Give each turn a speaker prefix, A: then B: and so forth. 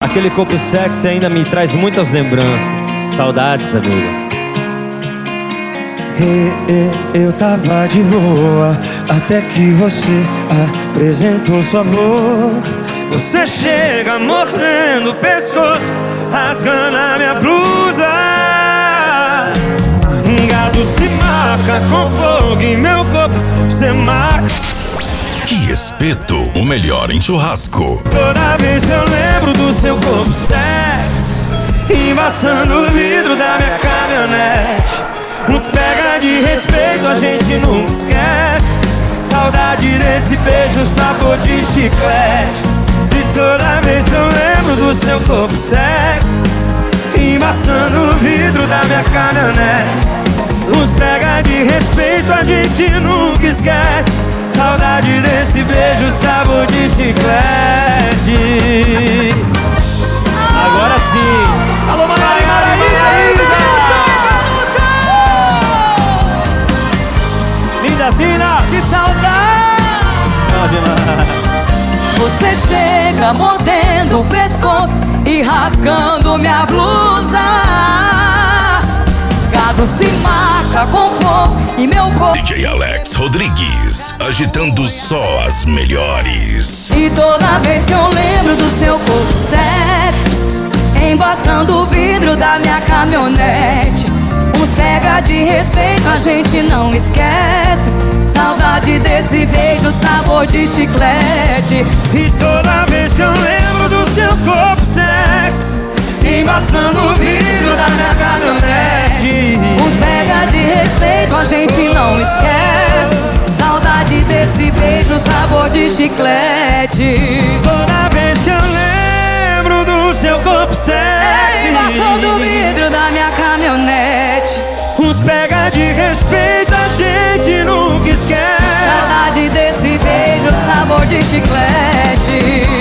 A: Aquele corpo sexy ainda me traz muitas lembranças. Saudades, amigo.
B: Eu tava de boa até que você apresentou sua boca. Você chega mordendo o pescoço, rasgando a minha blusa. Gado se marca com fogo em meu corpo. Você marca.
C: Que Espeto, o melhor em churrasco.
B: Toda vez eu lembro do seu corpo sexy, embaçando o vidro da minha caminhonete. Uns pega de respeito, a gente nunca esquece. Saudade desse beijo, sabor de chiclete. E toda vez que eu lembro do seu corpo sexy, embaçando o vidro da minha caminhonete. Uns pega de respeito, a gente nunca esquece. Saudade desse beijo, sabor de chiclete.
A: Agora sim.
B: Alô, Maraísa!
A: Linda Zina!
D: Que saudade! Você chega mordendo o pescoço e rasgando minha blusa. Gado se marca com fogo e meu corpo.
C: DJ Alex Rodrigues, agitando só as melhores.
D: E toda vez que eu lembro do seu corpo sexy, embaçando o vidro da minha caminhonete. Uns pega de respeito, a gente não esquece. Saudade desse beijo, sabor de chiclete.
B: E toda vez que eu lembro do seu corpo sexy, embaçando o vidro da minha caminhonete.
D: Uns pega de respeito, a gente não esquece. Saudade desse beijo, sabor de chiclete.
B: Toda vez que eu lembro do seu corpo sexy,
D: embaçando o vidro da minha caminhonete.
B: Uns pega de respeito, a gente nunca esquece.
D: Saudade desse beijo, sabor de chiclete.